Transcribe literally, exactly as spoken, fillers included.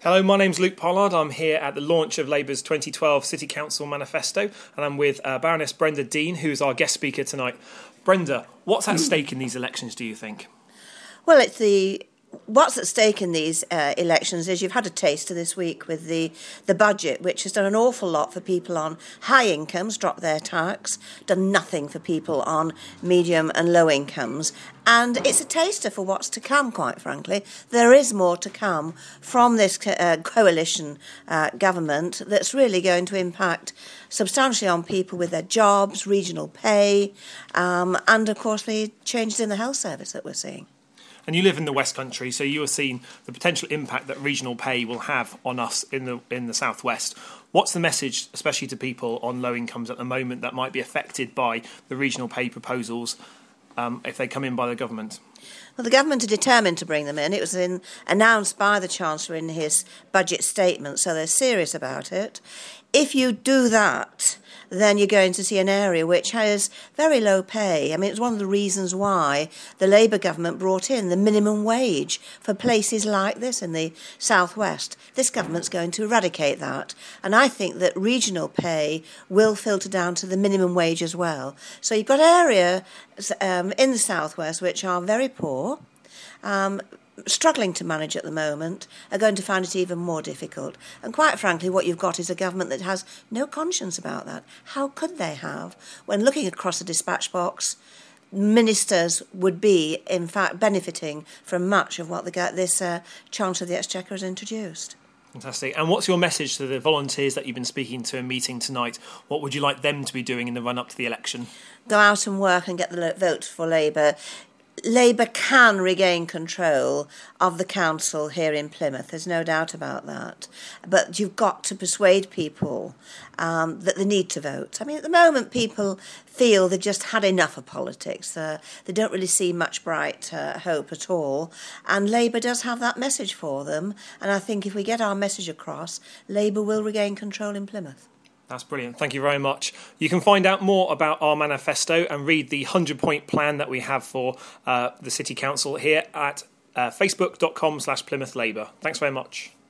Hello, my name's Luke Pollard. I'm here at the launch of Labour's twenty twelve City Council Manifesto, and I'm with uh, Baroness Brenda Dean, who's our guest speaker tonight. Brenda, what's at stake in these elections, do you think? Well, it's the what's at stake in these uh, elections is you've had a taster this week with the, the budget, which has done an awful lot for people on high incomes, dropped their tax, done nothing for people on medium and low incomes. And it's a taster for what's to come, quite frankly. There is more to come from this uh, coalition uh, government that's really going to impact substantially on people with their jobs, regional pay, um, and, of course, the changes in the health service that we're seeing. And you live in the West Country, so you are seeing the potential impact that regional pay will have on us in the in the South West. What's the message, especially to people on low incomes at the moment, that might be affected by the regional pay proposals um, if they come in by the government? Well, the government are determined to bring them in. It was in, announced by the Chancellor in his budget statement, so they're serious about it. If you do that, then you're going to see an area which has very low pay. I mean, it's one of the reasons why the Labour government brought in the minimum wage for places like this in the South West. This government's going to eradicate that. And I think that regional pay will filter down to the minimum wage as well. So you've got areas um, in the South West which are very poor, um, struggling to manage at the moment, are going to find it even more difficult. And quite frankly, what you've got is a government that has no conscience about that. How could they have? When looking across the dispatch box, ministers would be, in fact, benefiting from much of what the, this uh, Chancellor of the Exchequer has introduced. Fantastic. And what's your message to the volunteers that you've been speaking to and meeting tonight? What would you like them to be doing in the run-up to the election? Go out and work and get the vote for Labour. Labour can regain control of the council here in Plymouth, there's no doubt about that. But you've got to persuade people um, that they need to vote. I mean, at the moment, people feel they've just had enough of politics. Uh, they don't really see much bright uh, hope at all. And Labour does have that message for them. And I think if we get our message across, Labour will regain control in Plymouth. That's brilliant. Thank you very much. You can find out more about our manifesto and read the hundred-point plan that we have for uh, the City Council here at uh, facebook dot com slash Plymouth Labour. Thanks very much.